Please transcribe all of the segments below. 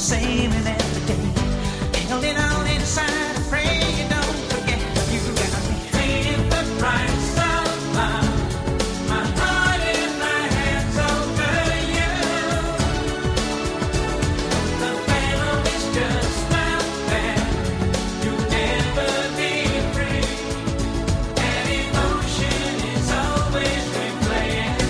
sailing every day, held it all inside and pray you don't forget. You got me paying the price of love, my heart in my hands over you. The battle is just out there, you'll never be free, and emotion is always replaying.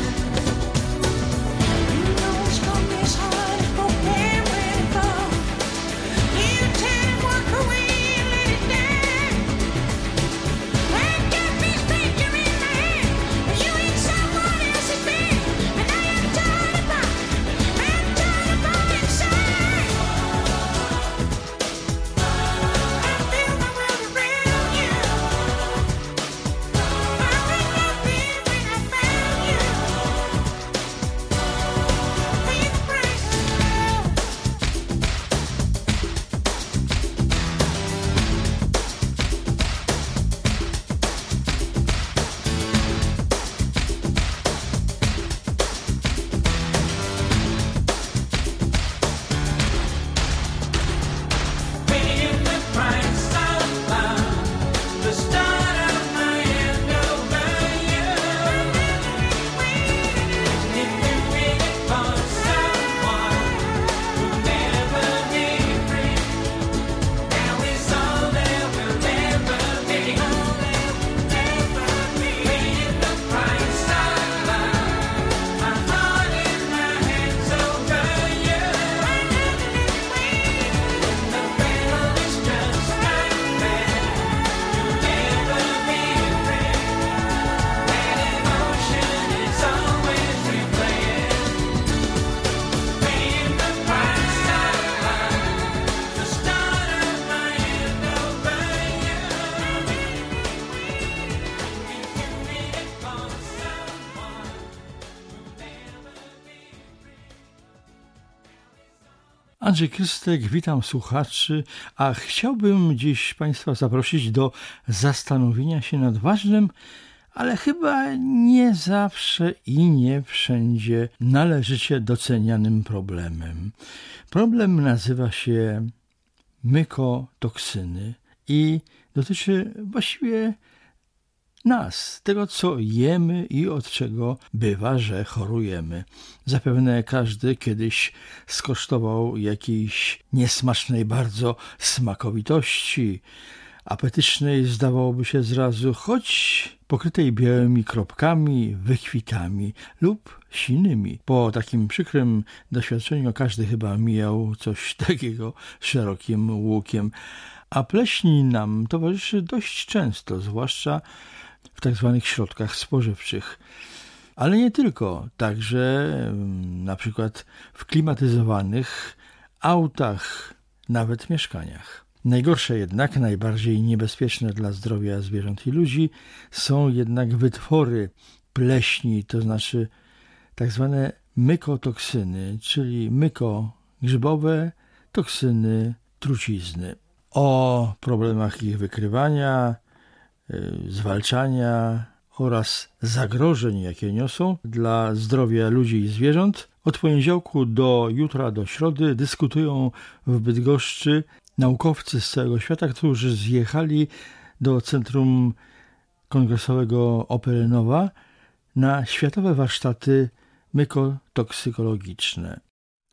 You know it's from this heart is broken when it falls. You can walk away and let it down. I got this picture in my head, but you ain't someone else's man, and I am torn apart inside. I feel my world around you. I was nothing when I found you. Pay the price of love. Paying the price of love, the start of my end over you. If you waited for someone who'll never be free, now it's all there will ever be. Paying the price of love, my heart in my hands over you. The battle is just out there, you'll never be free, and emotion is always replaying. Paying the price of love, the start of my end over you. If you waited for someone who'll never be free. Andrzej Krystek, witam słuchaczy, a chciałbym dziś Państwa zaprosić do zastanowienia się nad ważnym, ale chyba nie zawsze i nie wszędzie należycie docenianym problemem. Problem nazywa się mykotoksyny i dotyczy właściwie nas, tego co jemy i od czego bywa, że chorujemy. Zapewne każdy kiedyś skosztował jakiejś niesmacznej bardzo smakowitości, apetycznej zdawałoby się zrazu, choć pokrytej białymi kropkami, wykwitami lub sinymi. Po takim przykrym doświadczeniu każdy chyba mijał coś takiego szerokim łukiem, a pleśń nam towarzyszy dość często, zwłaszcza w tak zwanych środkach spożywczych. Ale nie tylko, także na przykład w klimatyzowanych autach, nawet mieszkaniach. Najgorsze jednak, najbardziej niebezpieczne dla zdrowia zwierząt i ludzi są jednak wytwory pleśni, to znaczy tak zwane mykotoksyny, czyli grzybowe, toksyny, trucizny. O problemach ich wykrywania, zwalczania oraz zagrożeń, jakie niosą dla zdrowia ludzi i zwierząt, od poniedziałku do jutra, do środy dyskutują w Bydgoszczy naukowcy z całego świata, którzy zjechali do Centrum Kongresowego Operynowa na światowe warsztaty mykotoksykologiczne.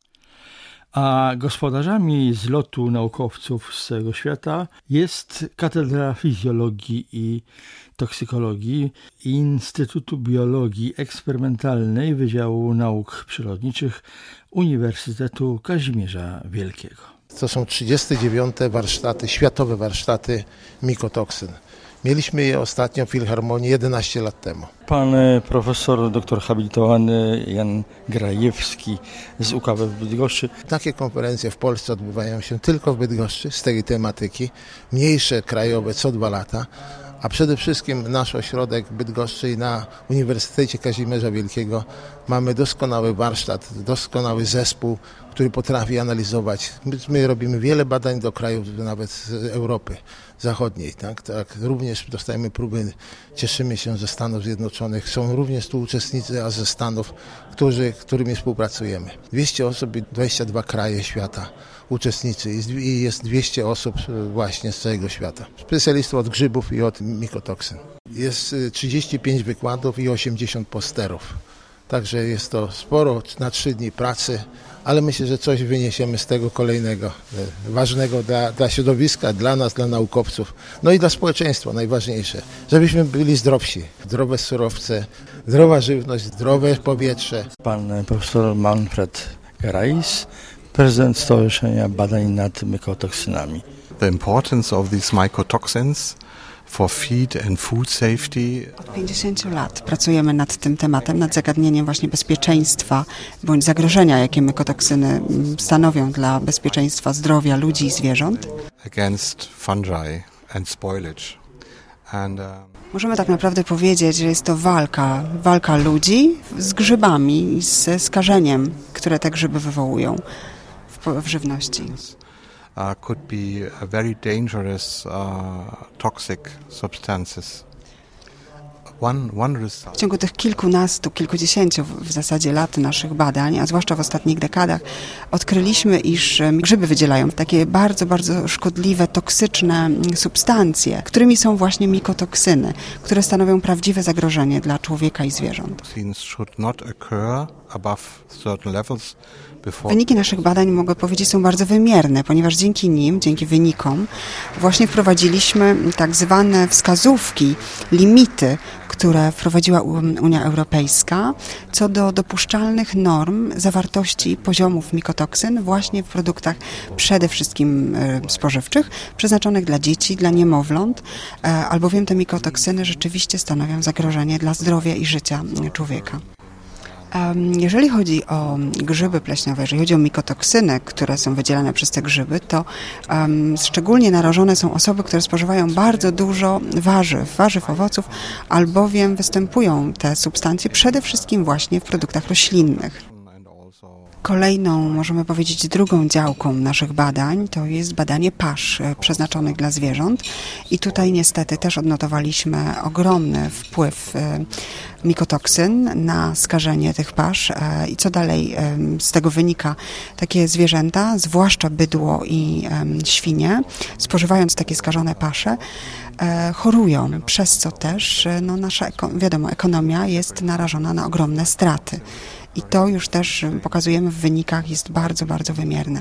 A gospodarzami zlotu naukowców z całego świata jest Katedra Fizjologii i Toksykologii Instytutu Biologii Eksperymentalnej Wydziału Nauk Przyrodniczych Uniwersytetu Kazimierza Wielkiego. To są 39. warsztaty, światowe warsztaty mykotoksyn. Mieliśmy je ostatnio w Filharmonii 11 lat temu. Pan profesor, doktor habilitowany Jan Grajewski z UKW w Bydgoszczy. Takie konferencje w Polsce odbywają się tylko w Bydgoszczy z tej tematyki, mniejsze krajowe co 2 lata, a przede wszystkim nasz ośrodek w Bydgoszczy i na Uniwersytecie Kazimierza Wielkiego Mamy doskonały warsztat, doskonały zespół, który potrafi analizować. My robimy wiele badań do krajów nawet z Europy Zachodniej. Tak? Również dostajemy próby, cieszymy się ze Stanów Zjednoczonych. Są również tu uczestnicy, a ze Stanów, którymi współpracujemy. 200 osób i 22 kraje świata uczestnicy i jest 200 osób właśnie z całego świata. Specjalistów od grzybów i od mikotoksyn. Jest 35 wykładów i 80 posterów. Także jest to sporo na 3 dni pracy, ale myślę, że coś wyniesiemy z tego kolejnego, ważnego dla środowiska, dla nas, dla naukowców, no i dla społeczeństwa najważniejsze, żebyśmy byli zdrowsi. Zdrowe surowce, zdrowa żywność, zdrowe powietrze. Pan profesor Manfred Gerais, prezydent Stowarzyszenia Badań nad Mykotoksynami. The importance of these mycotoxins for feed and food safety. Od 50 lat pracujemy nad tym tematem, nad zagadnieniem właśnie bezpieczeństwa bądź zagrożenia, jakie mykotoksyny stanowią dla bezpieczeństwa zdrowia ludzi i zwierząt. Against fungi and spoilage. Możemy tak naprawdę powiedzieć, że jest to walka ludzi z grzybami, z skażeniem, które te grzyby wywołują w żywności. Could be very dangerous toxic substances. W ciągu tych kilkunastu, kilkudziesięciu w zasadzie lat naszych badań, a zwłaszcza w ostatnich dekadach, odkryliśmy, iż grzyby wydzielają takie bardzo, bardzo szkodliwe, toksyczne substancje, którymi są właśnie mikotoksyny, które stanowią prawdziwe zagrożenie dla człowieka i zwierząt. Wyniki naszych badań, mogę powiedzieć, są bardzo wymierne, ponieważ dzięki wynikom właśnie wprowadziliśmy tak zwane wskazówki, limity, które wprowadziła Unia Europejska co do dopuszczalnych norm zawartości poziomów mikotoksyn właśnie w produktach przede wszystkim spożywczych, przeznaczonych dla dzieci, dla niemowląt, albowiem te mikotoksyny rzeczywiście stanowią zagrożenie dla zdrowia i życia człowieka. Jeżeli chodzi o grzyby pleśniowe, jeżeli chodzi o mikotoksyny, które są wydzielane przez te grzyby, to szczególnie narażone są osoby, które spożywają bardzo dużo warzyw, owoców, albowiem występują te substancje przede wszystkim właśnie w produktach roślinnych. Kolejną, możemy powiedzieć, drugą działką naszych badań to jest badanie pasz przeznaczonych dla zwierząt i tutaj niestety też odnotowaliśmy ogromny wpływ mikotoksyn na skażenie tych pasz i co dalej z tego wynika. Takie zwierzęta, zwłaszcza bydło i świnie, spożywając takie skażone pasze, chorują, przez co też nasza ekonomia jest narażona na ogromne straty. I to już też pokazujemy w wynikach, jest bardzo, bardzo wymierne.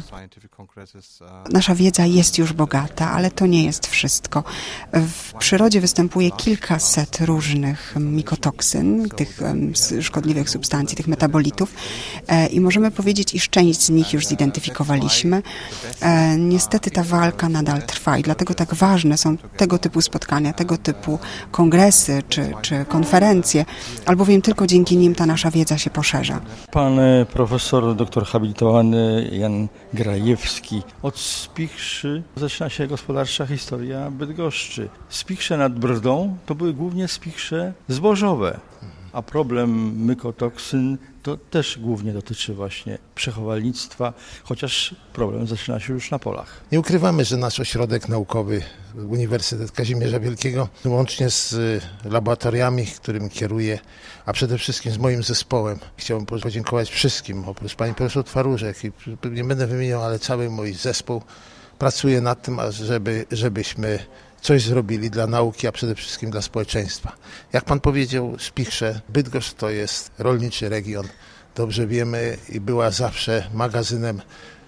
Nasza wiedza jest już bogata, ale to nie jest wszystko. W przyrodzie występuje kilkaset różnych mikotoksyn, tych szkodliwych substancji, tych metabolitów i możemy powiedzieć, iż część z nich już zidentyfikowaliśmy. Niestety ta walka nadal trwa i dlatego tak ważne są tego typu spotkania, tego typu kongresy czy konferencje, albowiem tylko dzięki nim ta nasza wiedza się poszerza. Pan profesor, doktor habilitowany Jan Grajewski. Od Spichrzy zaczyna się gospodarcza historia Bydgoszczy. Spichrze nad Brdą to były głównie spichrze zbożowe, a problem mykotoksyn to też głównie dotyczy właśnie przechowalnictwa, chociaż problem zaczyna się już na polach. Nie ukrywamy, że nasz ośrodek naukowy, Uniwersytet Kazimierza Wielkiego, łącznie z laboratoriami, którym kieruję, a przede wszystkim z moim zespołem, chciałbym podziękować wszystkim, oprócz pani profesor Twaróżek, i nie będę wymieniał, ale cały mój zespół pracuje nad tym, żebyśmy coś zrobili dla nauki, a przede wszystkim dla społeczeństwa. Jak pan powiedział, Spichrze, Bydgoszcz to jest rolniczy region. Dobrze wiemy i była zawsze magazynem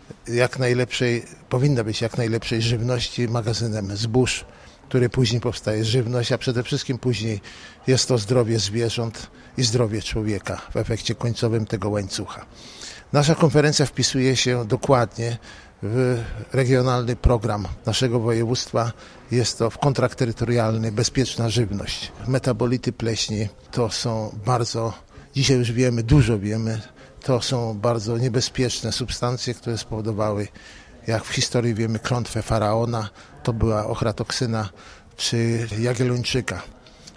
powinna być jak najlepszej żywności, magazynem zbóż, który później powstaje żywność, a przede wszystkim później jest to zdrowie zwierząt i zdrowie człowieka w efekcie końcowym tego łańcucha. Nasza konferencja wpisuje się dokładnie w regionalny program naszego województwa. Jest to kontrakt terytorialny, bezpieczna żywność. Metabolity pleśni to są bardzo, dzisiaj już wiemy, dużo wiemy, to są bardzo niebezpieczne substancje, które spowodowały, jak w historii wiemy, klątwę faraona, to była ochratoksyna czy jagiellończyka.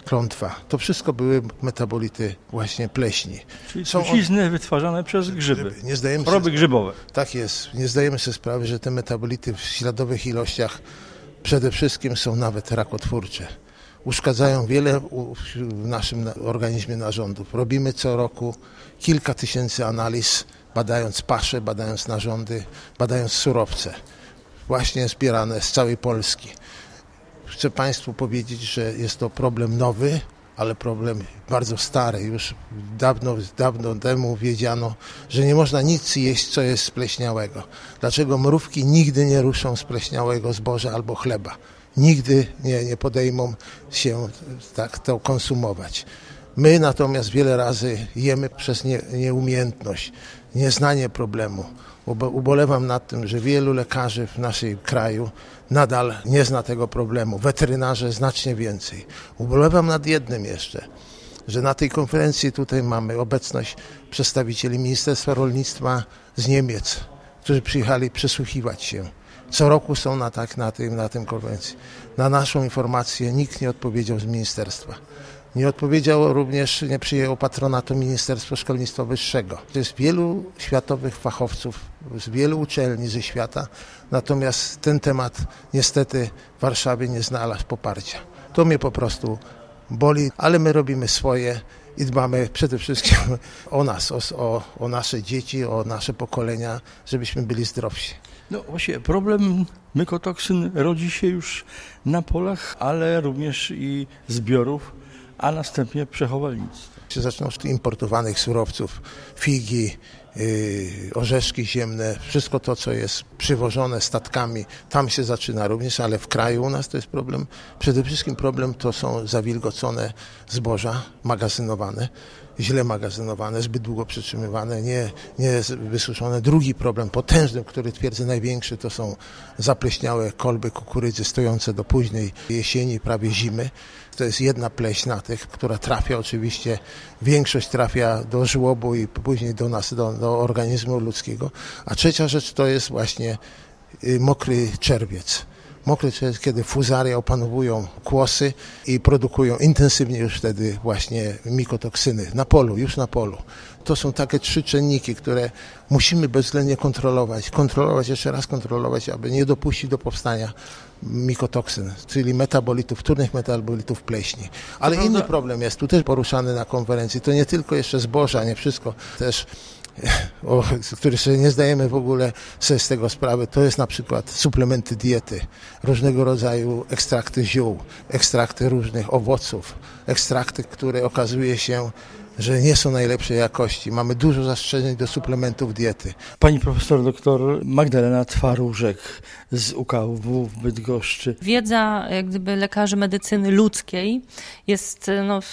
klątwa. To wszystko były metabolity właśnie pleśni. Czyli Są trucizny wytwarzane przez grzyby. Nie zdajemy Choroby sobie, grzybowe. tak jest. Nie zdajemy sobie sprawy, że te metabolity w śladowych ilościach przede wszystkim są nawet rakotwórcze. Uszkadzają wiele w naszym organizmie narządów. Robimy co roku kilka tysięcy analiz, badając pasze, badając narządy, badając surowce, właśnie zbierane z całej Polski. Chcę Państwu powiedzieć, że jest to problem nowy, ale problem bardzo stary. Już dawno temu wiedziano, że nie można nic jeść, co jest spleśniałego. Dlaczego mrówki nigdy nie ruszą spleśniałego zboża albo chleba? Nigdy nie podejmą się tak to konsumować. My natomiast wiele razy jemy przez nieumiejętność, nieznanie problemu. Ubolewam nad tym, że wielu lekarzy w naszym kraju nadal nie zna tego problemu. Weterynarze znacznie więcej. Ubolewam nad jednym jeszcze, że na tej konferencji tutaj mamy obecność przedstawicieli Ministerstwa Rolnictwa z Niemiec, którzy przyjechali przysłuchiwać się. Co roku są na tym konferencji. Na naszą informację nikt nie odpowiedział z ministerstwa. Nie odpowiedział również, nie przyjęło patronatu Ministerstwo Szkolnictwa Wyższego. To jest wielu światowych fachowców z wielu uczelni ze świata, natomiast ten temat niestety w Warszawie nie znalazł poparcia. To mnie po prostu boli, ale my robimy swoje i dbamy przede wszystkim o nas, o nasze dzieci, o nasze pokolenia, żebyśmy byli zdrowsi. No właśnie, problem mykotoksyn rodzi się już na polach, ale również i zbiorów, a następnie przechowalnictwa. Zaczną od importowanych surowców, figi, orzeszki ziemne, wszystko to, co jest przywożone statkami, tam się zaczyna również, ale w kraju u nas to jest problem. Przede wszystkim problem to są zawilgocone zboża magazynowane, źle magazynowane, zbyt długo przetrzymywane, nie wysuszone. Drugi problem potężny, który twierdzę największy, to są zapleśniałe kolby kukurydzy stojące do późnej jesieni, prawie zimy. To jest jedna pleśń na tych, która trafia oczywiście, większość trafia do żłobu i później do nas, do organizmu ludzkiego. A trzecia rzecz to jest właśnie mokry czerwiec. Mokry czerwiec, kiedy fuzaria opanowują kłosy i produkują intensywnie już wtedy właśnie mikotoksyny na polu, już na polu. To są takie 3 czynniki, które musimy bezwzględnie kontrolować, jeszcze raz kontrolować, aby nie dopuścić do powstania mikotoksyn, czyli metabolitów, wtórnych metabolitów pleśni. Ale inny problem jest tu też poruszany na konferencji. To nie tylko jeszcze zboża, nie wszystko, też których sobie nie zdajemy w ogóle sobie z tego sprawy, to jest na przykład suplementy diety, różnego rodzaju ekstrakty ziół, ekstrakty różnych owoców, ekstrakty, które okazuje się, że nie są najlepszej jakości. Mamy dużo zastrzeżeń do suplementów diety. Pani profesor doktor Magdalena Twaróżek z UKW w Bydgoszczy. Wiedza jak gdyby lekarzy medycyny ludzkiej jest,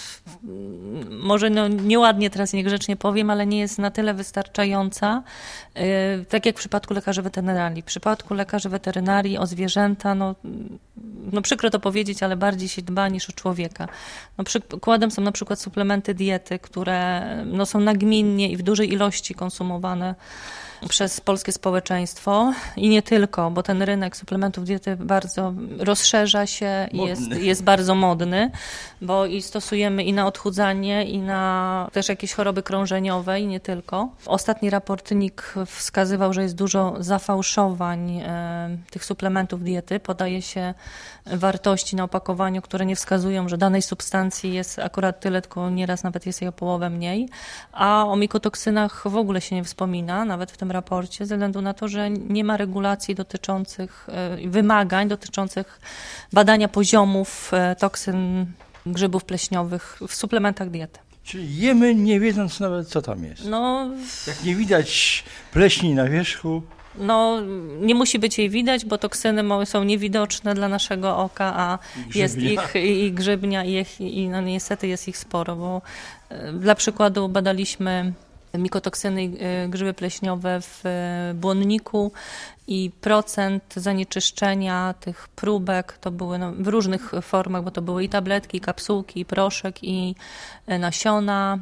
może nieładnie teraz niegrzecznie powiem, ale nie jest na tyle wystarczająca, tak jak w przypadku lekarzy weterynarii. W przypadku lekarzy weterynarii o zwierzęta, przykro to powiedzieć, ale bardziej się dba niż o człowieka. Przykładem są na przykład suplementy diety, które są nagminnie i w dużej ilości konsumowane przez polskie społeczeństwo i nie tylko, bo ten rynek suplementów diety bardzo rozszerza się i jest bardzo modny, bo i stosujemy i na odchudzanie, i na też jakieś choroby krążeniowe i nie tylko. Ostatni raport NIK wskazywał, że jest dużo zafałszowań tych suplementów diety. Podaje się wartości na opakowaniu, które nie wskazują, że danej substancji jest akurat tyle, tylko nieraz nawet jest jej o połowę mniej, a o mikotoksynach w ogóle się nie wspomina, nawet w tym raporcie, ze względu na to, że nie ma regulacji dotyczących, wymagań dotyczących badania poziomów toksyn grzybów pleśniowych w suplementach diety. Czyli jemy nie wiedząc nawet, co tam jest. Jak nie widać pleśni na wierzchu. Nie musi być jej widać, bo toksyny są niewidoczne dla naszego oka, a jest ich i grzybnia i niestety jest ich sporo, bo dla przykładu badaliśmy mikotoksyny i grzyby pleśniowe w błonniku i procent zanieczyszczenia tych próbek to były w różnych formach, bo to były i tabletki, i kapsułki, i proszek, i nasiona.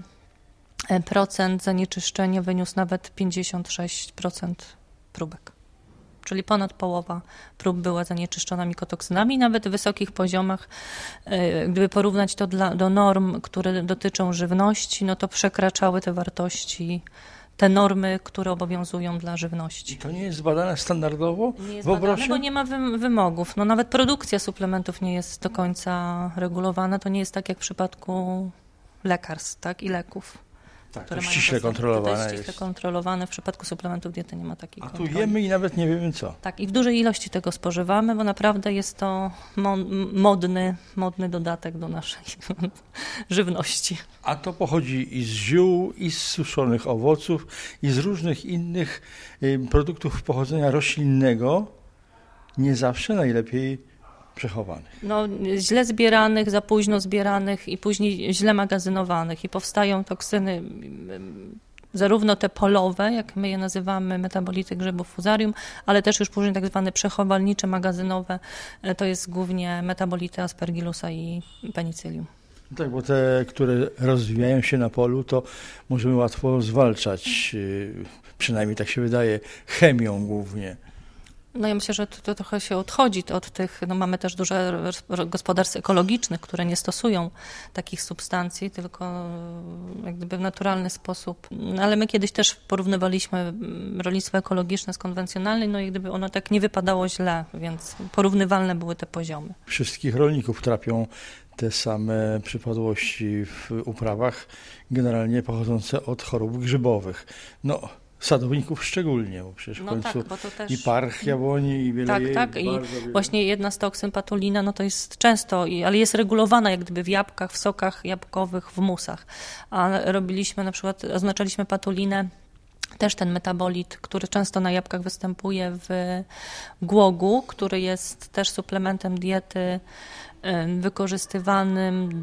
Procent zanieczyszczenia wyniósł nawet 56% próbek. czyli ponad połowa prób była zanieczyszczona mikotoksynami. Nawet w wysokich poziomach, gdyby porównać to do norm, które dotyczą żywności, no to przekraczały te wartości, te normy, które obowiązują dla żywności. I to nie jest badane standardowo Nie jest w obrocie? badane, bo nie ma wymogów. No nawet produkcja suplementów nie jest do końca regulowana. To nie jest tak jak w przypadku lekarstw, tak, i leków. Tak, to które mają ściśle dostęp. kontrolowane To jest ściśle jest. kontrolowane. W przypadku suplementów diety nie ma takiej A tu kontroli. jemy i nawet nie wiemy co. Tak, i w dużej ilości tego spożywamy, bo naprawdę jest to modny dodatek do naszej żywności. A to pochodzi i z ziół, i z suszonych owoców, i z różnych innych produktów pochodzenia roślinnego, nie zawsze najlepiej przechowanych. No, źle zbieranych, za późno zbieranych i później źle magazynowanych i powstają toksyny, zarówno te polowe, jak my je nazywamy, metabolity grzybów fusarium, ale też już później tak zwane przechowalnicze, magazynowe, to jest głównie metabolity aspergillusa i penicylium. Tak, bo te, które rozwijają się na polu, to możemy łatwo zwalczać, przynajmniej tak się wydaje, chemią głównie. No ja myślę, że to trochę się odchodzi od tych, no mamy też dużo gospodarstw ekologicznych, które nie stosują takich substancji, tylko jak gdyby w naturalny sposób. No, ale my kiedyś też porównywaliśmy rolnictwo ekologiczne z konwencjonalnym, no i gdyby ono tak nie wypadało źle, więc porównywalne były te poziomy. Wszystkich rolników trapią te same przypadłości w uprawach, generalnie pochodzące od chorób grzybowych. No, sadowników szczególnie, bo przecież w No końcu tak, bo to też... i parch jabłoni, i wiele Tak, jej, tak. I bardzo wiele. właśnie jedna z toksyn patulina, no to jest często, ale jest regulowana jak gdyby w jabłkach, w sokach jabłkowych, w musach. A robiliśmy na przykład, oznaczaliśmy patulinę, też ten metabolit, który często na jabłkach występuje w głogu, który jest też suplementem diety wykorzystywanym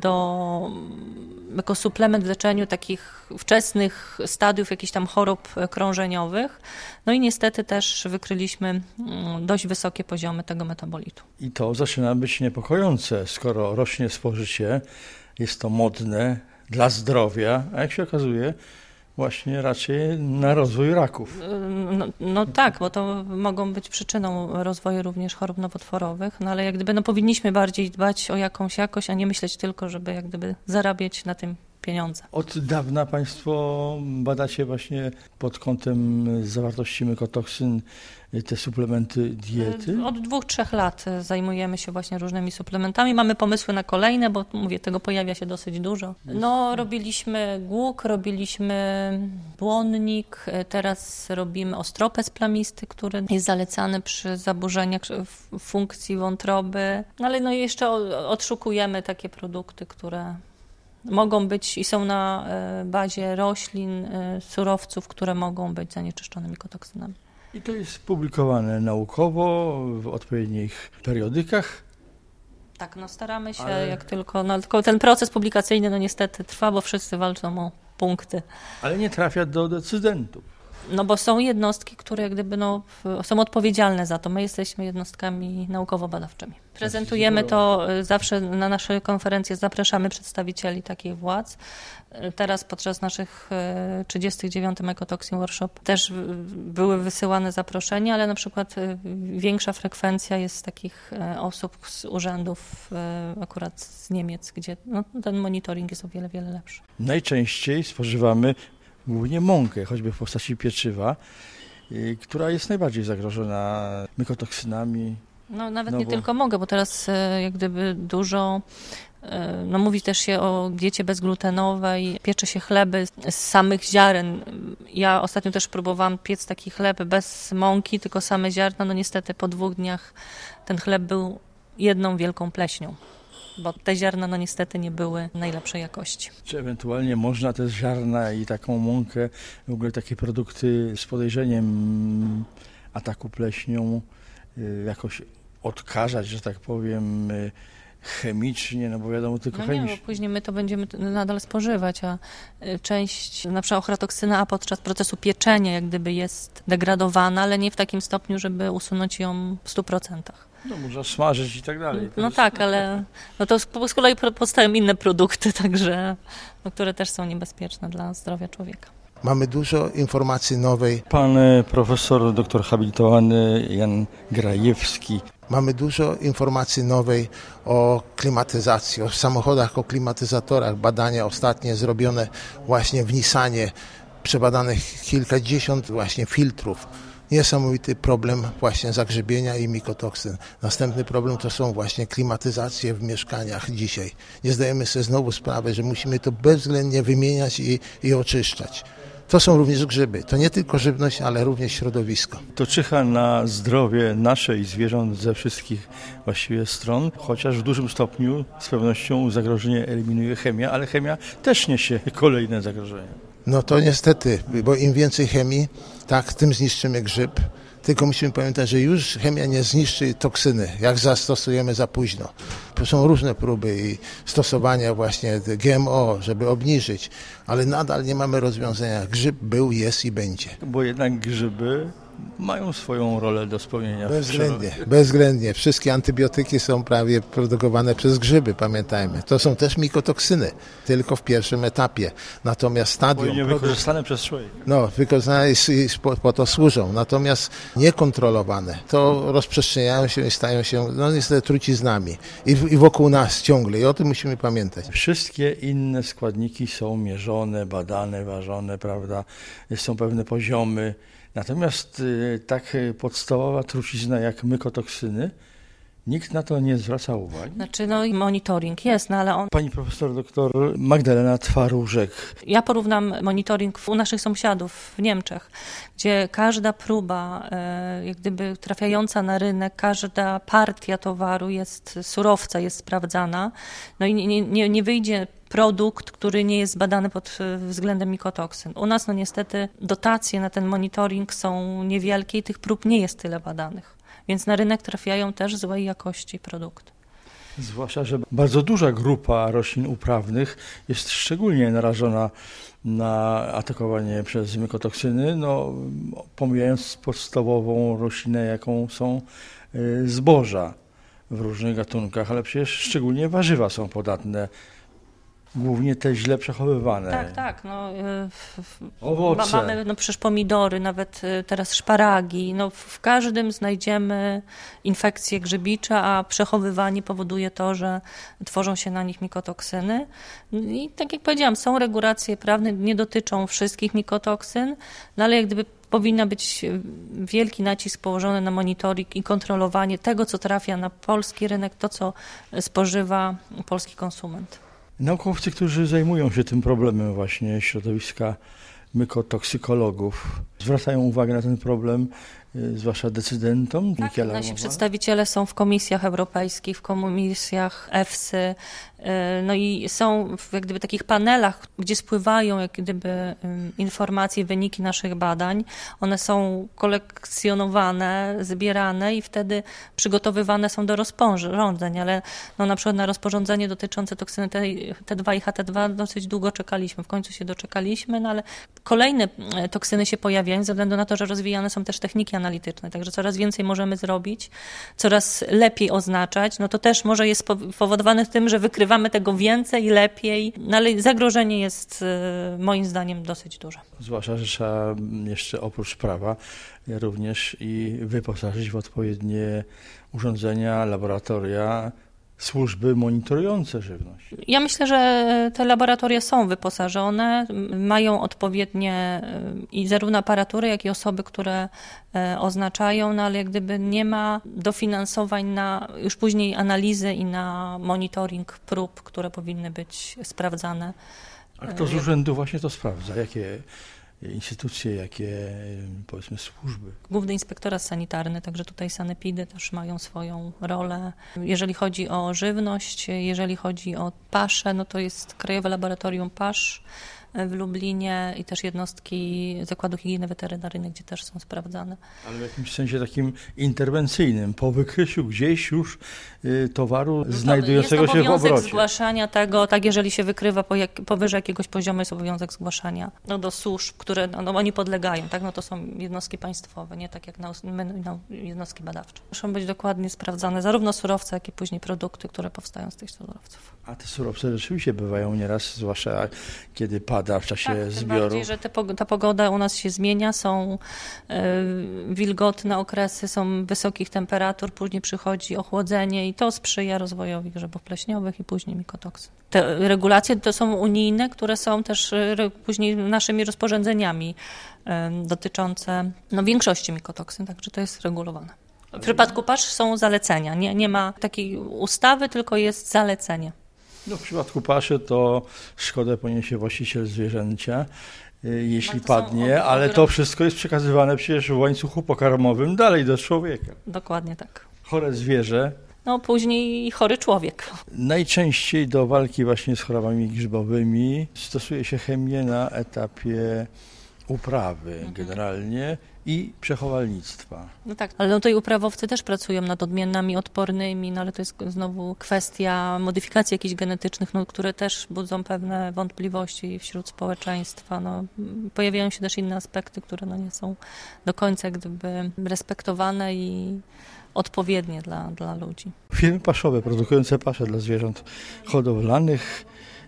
jako suplement w leczeniu takich wczesnych stadiów jakichś tam chorób krążeniowych. No i niestety też wykryliśmy dość wysokie poziomy tego metabolitu. I to zaczyna być niepokojące, skoro rośnie spożycie, jest to modne dla zdrowia, a jak się okazuje, właśnie raczej na rozwój raków. No tak, bo to mogą być przyczyną rozwoju również chorób nowotworowych, no ale jak gdyby powinniśmy bardziej dbać o jakąś jakość, a nie myśleć tylko, żeby jak gdyby zarabiać na tym pieniądze. Od dawna Państwo badacie właśnie pod kątem zawartości mykotoksyn te suplementy diety? Od 2-3 lat zajmujemy się właśnie różnymi suplementami. Mamy pomysły na kolejne, bo mówię, tego pojawia się dosyć dużo. No, robiliśmy głuk, robiliśmy błonnik, teraz robimy ostropes plamisty, który jest zalecany przy zaburzeniach funkcji wątroby. Ale no jeszcze odszukujemy takie produkty, które mogą być i są na bazie roślin, surowców, które mogą być zanieczyszczone mikotoksynami. I to jest publikowane naukowo w odpowiednich periodykach. Tak, no staramy się Ale- jak tylko, no tylko ten proces publikacyjny no niestety trwa, bo wszyscy walczą o punkty. Ale nie trafia do decydentów. No bo są jednostki, które jak gdyby są odpowiedzialne za to. My jesteśmy jednostkami naukowo-badawczymi. Prezentujemy to zawsze na nasze konferencje, zapraszamy przedstawicieli takich władz. Teraz podczas naszych 39. Mycotoxin Workshop też były wysyłane zaproszenia, ale na przykład większa frekwencja jest takich osób z urzędów akurat z Niemiec, gdzie ten monitoring jest o wiele, wiele lepszy. Najczęściej spożywamy głównie mąkę, choćby w postaci pieczywa, która jest najbardziej zagrożona mykotoksynami. No nawet No nie bo- tylko mogę, bo teraz jak gdyby dużo, no mówi też się o diecie bezglutenowej, piecze się chleby z samych ziaren. Ja ostatnio też próbowałam piec taki chleb bez mąki, tylko same ziarna. No niestety po 2 dniach ten chleb był jedną wielką pleśnią, bo te ziarna no niestety nie były najlepszej jakości. Czy ewentualnie można te ziarna i taką mąkę, w ogóle takie produkty z podejrzeniem ataku pleśnią jakoś odkażać, że tak powiem, chemicznie, no bo wiadomo, tylko No nie, chemicznie. bo później my to będziemy nadal spożywać, a część, na przykład ochrotoksyna A podczas procesu pieczenia jak gdyby jest degradowana, ale nie w takim stopniu, żeby usunąć ją w 100%. No można smażyć i tak dalej. To No jest- tak, ale no to z kolei powstają inne produkty, także, no, które też są niebezpieczne dla zdrowia człowieka. Mamy dużo informacji nowej. Pan profesor doktor habilitowany Jan Grajewski. Mamy dużo informacji nowej o klimatyzacji, o samochodach, o klimatyzatorach. Badania ostatnie zrobione właśnie w Nissanie, przebadanych kilkadziesiąt właśnie filtrów. Niesamowity problem właśnie zagrzebienia i mikotoksyn. Następny problem to są właśnie klimatyzacje w mieszkaniach dzisiaj. Nie zdajemy sobie znowu sprawy, że musimy to bezwzględnie wymieniać i oczyszczać. To są również grzyby. To nie tylko żywność, ale również środowisko. To czyha na zdrowie nasze i zwierząt ze wszystkich właściwie stron, chociaż w dużym stopniu z pewnością zagrożenie eliminuje chemia, ale chemia też niesie kolejne zagrożenia. No to niestety, bo im więcej chemii, tak, tym zniszczymy grzyb. Tylko musimy pamiętać, że już chemia nie zniszczy toksyny, jak zastosujemy za późno. To są różne próby i stosowania właśnie GMO, żeby obniżyć, ale nadal nie mamy rozwiązania. Grzyb był, jest i będzie. Bo jednak grzyby mają swoją rolę do spełnienia. Bezwzględnie. Wszystkie antybiotyki są prawie produkowane przez grzyby, pamiętajmy. To są też mikotoksyny, tylko w pierwszym etapie. Natomiast stadium... Nie wykorzystane przez człowieka. No, wykorzystane i po to służą. Natomiast niekontrolowane, to rozprzestrzeniają się i stają się, no niestety, truciznami. I wokół nas ciągle. I o tym musimy pamiętać. Wszystkie inne składniki są mierzone, badane, ważone, prawda? Są pewne poziomy. Natomiast tak podstawowa trucizna jak mykotoksyny, nikt na to nie zwraca uwagi. Znaczy, no i monitoring jest, no ale on... Pani profesor doktor Magdalena Twaróżek. Ja porównam monitoring u naszych sąsiadów w Niemczech, gdzie każda próba, jak gdyby trafiająca na rynek, każda partia towaru jest surowca, jest sprawdzana, no i nie wyjdzie produkt, który nie jest zbadany pod względem mikotoksyn. U nas no niestety dotacje na ten monitoring są niewielkie i tych prób nie jest tyle badanych. Więc na rynek trafiają też złej jakości produkty. Zwłaszcza, że bardzo duża grupa roślin uprawnych jest szczególnie narażona na atakowanie przez mykotoksyny, no, pomijając podstawową roślinę, jaką są zboża w różnych gatunkach, ale przecież szczególnie warzywa są podatne. Głównie te źle przechowywane. Tak. No, owoce. Mamy no, przecież pomidory, nawet teraz szparagi. No, w każdym znajdziemy infekcje grzybicze, a przechowywanie powoduje to, że tworzą się na nich mikotoksyny. I tak jak powiedziałam, są regulacje prawne, nie dotyczą wszystkich mikotoksyn, no, ale jak gdyby powinna być wielki nacisk położony na monitoring i kontrolowanie tego, co trafia na polski rynek, to, co spożywa polski konsument. Naukowcy, którzy zajmują się tym problemem właśnie środowiska mykotoksykologów, zwracają uwagę na ten problem, zwłaszcza decydentom. Tak, nasi przedstawiciele są w komisjach europejskich, w komisjach EFSY, no i są w jak gdyby takich panelach, gdzie spływają jak gdyby informacje, wyniki naszych badań. One są kolekcjonowane, zbierane i wtedy przygotowywane są do rozporządzeń, ale no na przykład na rozporządzenie dotyczące toksyny T2 i HT2 dosyć długo czekaliśmy. W końcu się doczekaliśmy, no ale kolejne toksyny się pojawiają ze względu na to, że rozwijane są też techniki analityczne, także coraz więcej możemy zrobić, coraz lepiej oznaczać, no to też może jest spowodowane tym, że wykrywamy tego więcej, lepiej, no ale zagrożenie jest moim zdaniem dosyć duże. Zwłaszcza, że trzeba jeszcze oprócz prawa również i wyposażyć w odpowiednie urządzenia, laboratoria, służby monitorujące żywność. Ja myślę, że te laboratoria są wyposażone, mają odpowiednie i zarówno aparatury, jak i osoby, które oznaczają, no ale jak gdyby nie ma dofinansowań na już później analizy i na monitoring prób, które powinny być sprawdzane. A kto z urzędu właśnie to sprawdza? Jakie instytucje, jakie powiedzmy służby? Główny Inspektorat Sanitarny, także tutaj sanepidy też mają swoją rolę. Jeżeli chodzi o żywność, jeżeli chodzi o pasze, no to jest Krajowe Laboratorium Pasz w Lublinie i też jednostki Zakładu Higieny Weterynaryjnej, gdzie też są sprawdzane. Ale w jakimś sensie takim interwencyjnym, po wykryciu gdzieś już towaru znajdującego się w obrocie. Jest obowiązek zgłaszania tego, tak jeżeli się wykrywa powyżej jakiegoś poziomu, jest obowiązek zgłaszania do służb, które oni podlegają, tak? No to są jednostki państwowe, nie tak jak jednostki badawcze. Muszą być dokładnie sprawdzane zarówno surowce, jak i później produkty, które powstają z tych surowców. A te surowce rzeczywiście bywają nieraz, zwłaszcza kiedy pada pada w czasie Tym zbioru. bardziej, że ta pogoda u nas się zmienia, są wilgotne okresy, są wysokich temperatur, później przychodzi ochłodzenie i to sprzyja rozwojowi grzybów pleśniowych i później mikotoksyn. Te regulacje to są unijne, które są też później naszymi rozporządzeniami dotyczące większości mikotoksyn, także to jest regulowane. W przypadku pasz są zalecenia, nie ma takiej ustawy, tylko jest zalecenie. No, w przypadku paszy to szkodę poniesie właściciel zwierzęcia, jeśli to są padnie, ale to wszystko jest przekazywane przecież w łańcuchu pokarmowym dalej do człowieka. Dokładnie tak. Chore zwierzę. No później chory człowiek. Najczęściej do walki właśnie z chorobami grzybowymi stosuje się chemię na etapie uprawy generalnie i przechowalnictwa. No tak, ale tutaj uprawowcy też pracują nad odmianami odpornymi, no ale to jest znowu kwestia modyfikacji jakichś genetycznych, które też budzą pewne wątpliwości wśród społeczeństwa. Pojawiają się też inne aspekty, które nie są do końca gdyby respektowane i odpowiednie dla ludzi. Firmy paszowe produkujące pasze dla zwierząt hodowlanych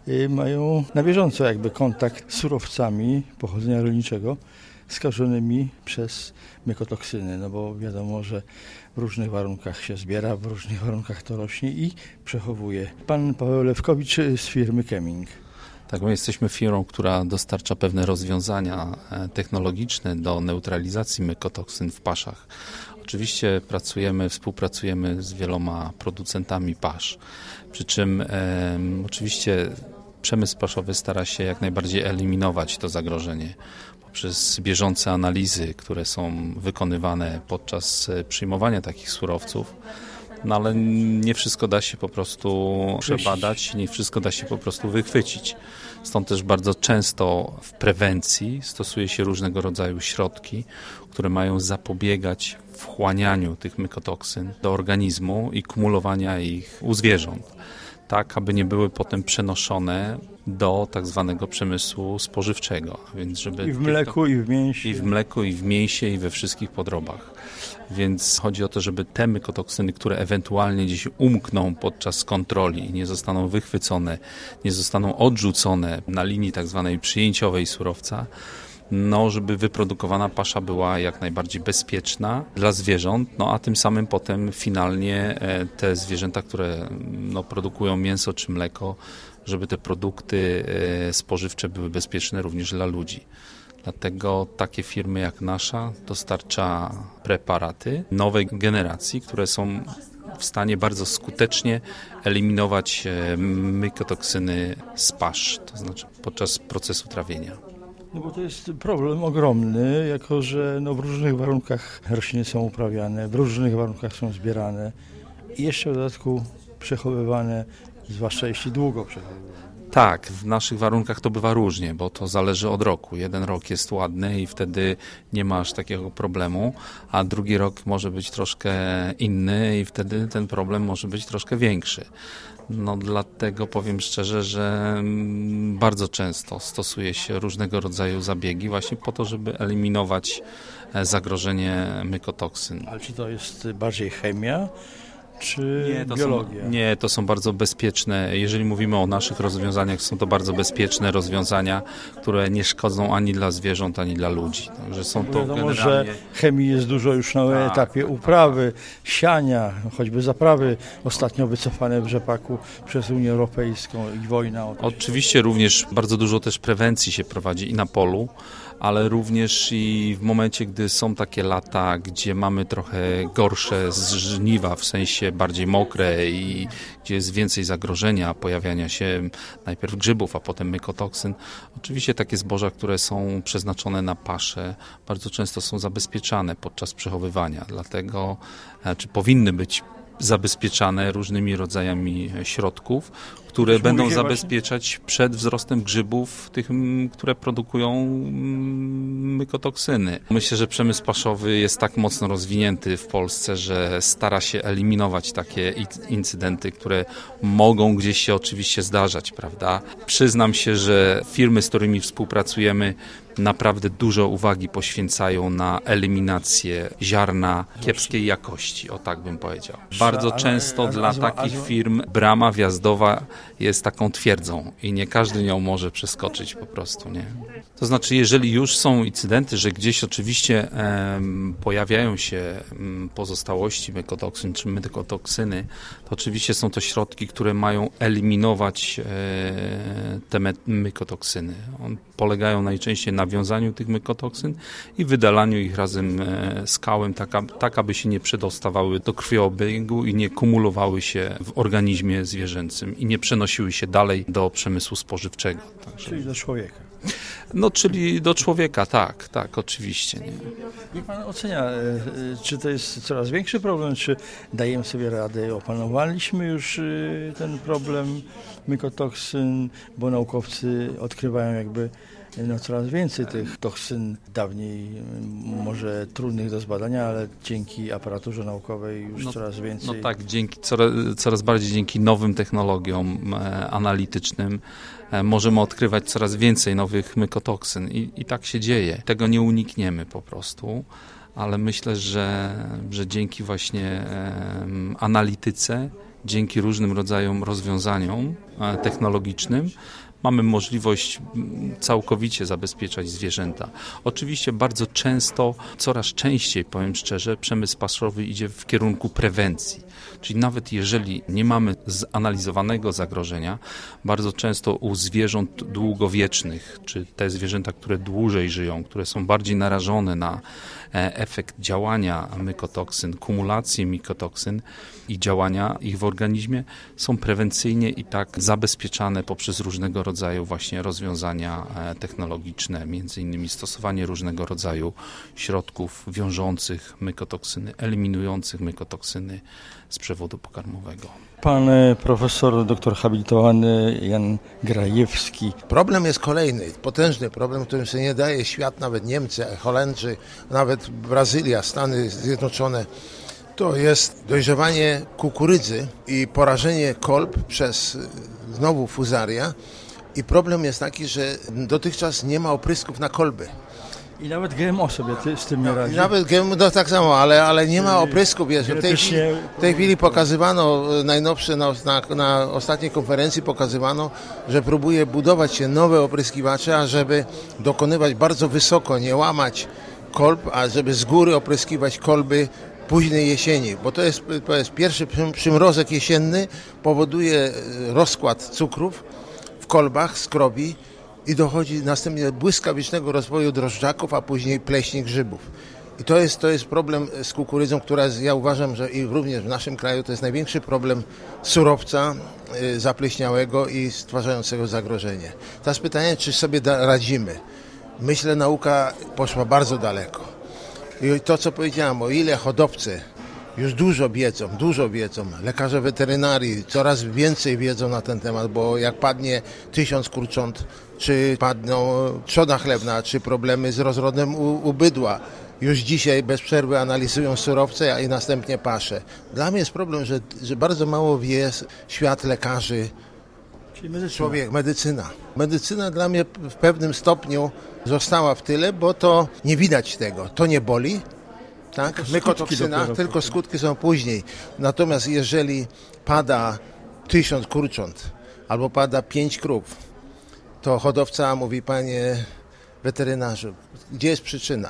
mają na bieżąco jakby kontakt z surowcami pochodzenia rolniczego skażonymi przez mykotoksyny, no bo wiadomo, że w różnych warunkach się zbiera, w różnych warunkach to rośnie i przechowuje. Pan Paweł Lewkowicz z firmy Cheming. Tak, my jesteśmy firmą, która dostarcza pewne rozwiązania technologiczne do neutralizacji mykotoksyn w paszach. Oczywiście współpracujemy z wieloma producentami pasz, przy czym oczywiście przemysł paszowy stara się jak najbardziej eliminować to zagrożenie poprzez bieżące analizy, które są wykonywane podczas przyjmowania takich surowców. No ale nie wszystko da się po prostu przebadać, nie wszystko da się po prostu wychwycić. Stąd też bardzo często w prewencji stosuje się różnego rodzaju środki, które mają zapobiegać wchłanianiu tych mykotoksyn do organizmu i kumulowania ich u zwierząt, tak aby nie były potem przenoszone do tak zwanego przemysłu spożywczego. Więc żeby I w mleku, i w mięsie. I w mleku, i w mięsie, i we wszystkich podrobach. Więc chodzi o to, żeby te mykotoksyny, które ewentualnie gdzieś umkną podczas kontroli i nie zostaną wychwycone, nie zostaną odrzucone na linii tak zwanej przyjęciowej surowca, żeby wyprodukowana pasza była jak najbardziej bezpieczna dla zwierząt, a tym samym potem finalnie te zwierzęta, które produkują mięso czy mleko, żeby te produkty spożywcze były bezpieczne również dla ludzi. Dlatego takie firmy jak nasza dostarcza preparaty nowej generacji, które są w stanie bardzo skutecznie eliminować mykotoksyny z pasz, to znaczy podczas procesu trawienia. No bo to jest problem ogromny, jako że w różnych warunkach rośliny są uprawiane, w różnych warunkach są zbierane i jeszcze w dodatku przechowywane, zwłaszcza jeśli długo przechowywane. Tak, w naszych warunkach to bywa różnie, bo to zależy od roku. Jeden rok jest ładny i wtedy nie ma aż takiego problemu, a drugi rok może być troszkę inny i wtedy ten problem może być troszkę większy. Dlatego powiem szczerze, że bardzo często stosuje się różnego rodzaju zabiegi właśnie po to, żeby eliminować zagrożenie mykotoksyn. Ale czy to jest bardziej chemia, czy biologia? Nie, to są bardzo bezpieczne, jeżeli mówimy o naszych rozwiązaniach, są to bardzo bezpieczne rozwiązania, które nie szkodzą ani dla zwierząt, ani dla ludzi. Także są to wiadomo, że chemii jest dużo już na etapie uprawy, siania, choćby zaprawy ostatnio wycofane w rzepaku przez Unię Europejską i wojna. Oczywiście również bardzo dużo też prewencji się prowadzi i na polu, ale również i w momencie, gdy są takie lata, gdzie mamy trochę gorsze żniwa, w sensie bardziej mokre i gdzie jest więcej zagrożenia pojawiania się najpierw grzybów, a potem mykotoksyn. Oczywiście takie zboża, które są przeznaczone na paszę, bardzo często są zabezpieczane podczas przechowywania, dlatego czy powinny być zabezpieczane różnymi rodzajami środków, które będą zabezpieczać przed wzrostem grzybów, tych, które produkują mykotoksyny. Myślę, że przemysł paszowy jest tak mocno rozwinięty w Polsce, że stara się eliminować takie incydenty, które mogą gdzieś się oczywiście zdarzać, prawda? Przyznam się, że firmy, z którymi współpracujemy, naprawdę dużo uwagi poświęcają na eliminację ziarna kiepskiej jakości, o tak bym powiedział. Bardzo często dla takich firm brama wjazdowa jest taką twierdzą i nie każdy nią może przeskoczyć po prostu, nie? To znaczy, jeżeli już są incydenty, że gdzieś oczywiście pojawiają się pozostałości mykotoksyn czy mykotoksyny, to oczywiście są to środki, które mają eliminować te mykotoksyny. Polegają najczęściej na wiązaniu tych mykotoksyn i wydalaniu ich razem z kałem, tak aby się nie przedostawały do krwiobiegu i nie kumulowały się w organizmie zwierzęcym i nie przenosiły się dalej do przemysłu spożywczego. Także... Czyli do człowieka. No, czyli do człowieka, tak, oczywiście. Nie? Jak pan ocenia, czy to jest coraz większy problem, czy dajemy sobie radę? Opanowaliśmy już ten problem mykotoksyn, bo naukowcy odkrywają jakby coraz więcej tych toksyn, dawniej może trudnych do zbadania, ale dzięki aparaturze naukowej już coraz więcej. No tak, coraz bardziej dzięki nowym technologiom analitycznym możemy odkrywać coraz więcej nowych mykotoksyn i tak się dzieje. Tego nie unikniemy po prostu, ale myślę, że dzięki właśnie analityce, dzięki różnym rodzajom rozwiązaniom technologicznym mamy możliwość całkowicie zabezpieczać zwierzęta. Oczywiście bardzo często, coraz częściej, powiem szczerze, przemysł paszowy idzie w kierunku prewencji. Czyli nawet jeżeli nie mamy zanalizowanego zagrożenia, bardzo często u zwierząt długowiecznych, czy te zwierzęta, które dłużej żyją, które są bardziej narażone na efekt działania mykotoksyn, kumulacji mykotoksyn i działania ich w organizmie, są prewencyjnie i tak zabezpieczane poprzez różnego rodzaju właśnie rozwiązania technologiczne, między innymi stosowanie różnego rodzaju środków wiążących mykotoksyny, eliminujących mykotoksyny z przewodu pokarmowego. Pan profesor, doktor habilitowany Jan Grajewski. Problem jest kolejny, potężny problem, którym się nie daje świat, nawet Niemcy, Holendrzy, nawet Brazylia, Stany Zjednoczone. To jest dojrzewanie kukurydzy i porażenie kolb przez znowu fuzaria. I problem jest taki, że dotychczas nie ma oprysków na kolby. I nawet GMO sobie z tym nie radzi. Nawet GMO, no tak samo, ale nie ma oprysków. W tej chwili pokazywano, najnowsze na ostatniej konferencji pokazywano, że próbuje budować się nowe opryskiwacze, ażeby dokonywać bardzo wysoko, nie łamać kolb, a żeby z góry opryskiwać kolby późnej jesieni, bo to jest pierwszy przymrozek jesienny, powoduje rozkład cukrów w kolbach, skrobi i dochodzi następnie błyskawicznego rozwoju drożdżaków, a później pleśni grzybów. I to jest problem z kukurydzą, która jest, ja uważam, że i również w naszym kraju to jest największy problem surowca zapleśniałego i stwarzającego zagrożenie. Teraz pytanie, czy sobie radzimy? Myślę, nauka poszła bardzo daleko. I to, co powiedziałem, o ile hodowcy już dużo wiedzą, lekarze weterynarii coraz więcej wiedzą na ten temat, bo jak padnie 1000 kurcząt, czy padną trzoda chlewna, czy problemy z rozrodem u bydła, już dzisiaj bez przerwy analizują surowce, i następnie pasze. Dla mnie jest problem, że bardzo mało wie świat lekarzy, czyli medycyna. Człowiek, medycyna. Medycyna dla mnie w pewnym stopniu została w tyle, bo to nie widać tego, to nie boli. Tak? Mykotoksyna, tylko skutki są później. Natomiast jeżeli pada 1000 kurcząt albo pada 5 krów, to hodowca mówi: panie weterynarzu, gdzie jest przyczyna?